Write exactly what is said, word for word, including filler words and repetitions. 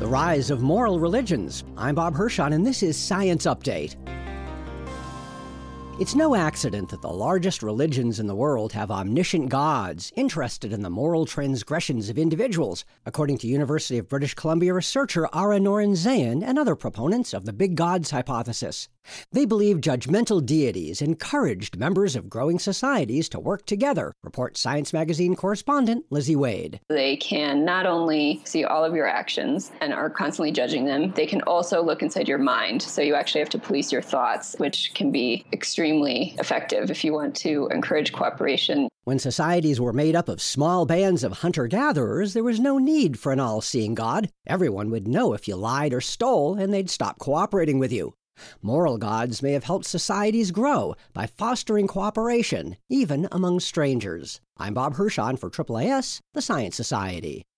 The rise of moral religions. I'm Bob Hirschon, and this is Science Update. It's no accident that the largest religions in the world have omniscient gods interested in the moral transgressions of individuals, according to University of British Columbia researcher Ara Norenzayan and other proponents of the big gods hypothesis. They believe judgmental deities encouraged members of growing societies to work together, reports Science Magazine correspondent Lizzie Wade. They can not only see all of your actions and are constantly judging them, they can also look inside your mind. So you actually have to police your thoughts, which can be extremely effective if you want to encourage cooperation. When societies were made up of small bands of hunter-gatherers, there was no need for an all-seeing God. Everyone would know if you lied or stole, and they'd stop cooperating with you. Moral gods may have helped societies grow by fostering cooperation, even among strangers. I'm Bob Hirschon for A A A S, the Science Society.